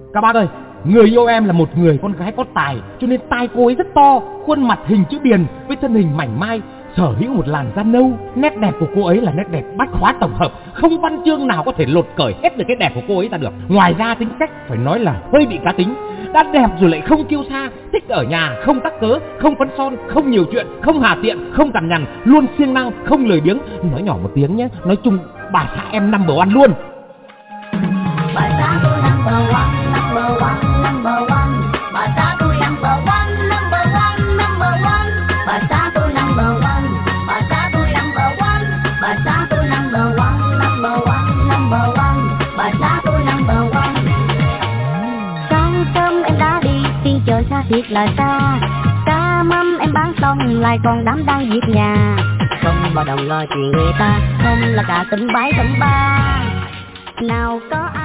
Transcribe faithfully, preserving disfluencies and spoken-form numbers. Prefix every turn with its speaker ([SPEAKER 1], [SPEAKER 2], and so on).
[SPEAKER 1] Các bác ơi, người yêu em là một người con gái có tài, cho nên tai cô ấy rất to, khuôn mặt hình chữ điền với thân hình mảnh mai, sở hữu một làn da nâu. Nét đẹp của cô ấy là nét đẹp bách khóa tổng hợp, không văn chương nào có thể lột cởi hết được cái đẹp của cô ấy ra được. Ngoài ra tính cách phải nói là hơi bị cá tính, đã đẹp rồi lại không kiêu sa, thích ở nhà, không tắc cớ, không phấn son, không nhiều chuyện, không hà tiện, không cằn nhằn, luôn siêng năng, không lười biếng. Nói nhỏ một tiếng nhé, nói chung bà xã em number one luôn.
[SPEAKER 2] Bà xã tôi number one, number one, number one. Bà xã tôi number one, number one, number one. Bà xã tôi number one, bà xã tôi number one. Bà xã tôi number one, number one, number one. Bà xã tôi number one. Sáng sớm em đã đi, phiên chợ xa thiệt là xa. Cá mắm em bán xong lại còn đám đang việc nhà. Không bao đồng lo chuyện người ta, không là cả tỉnh bãi tỉnh ba. Nào có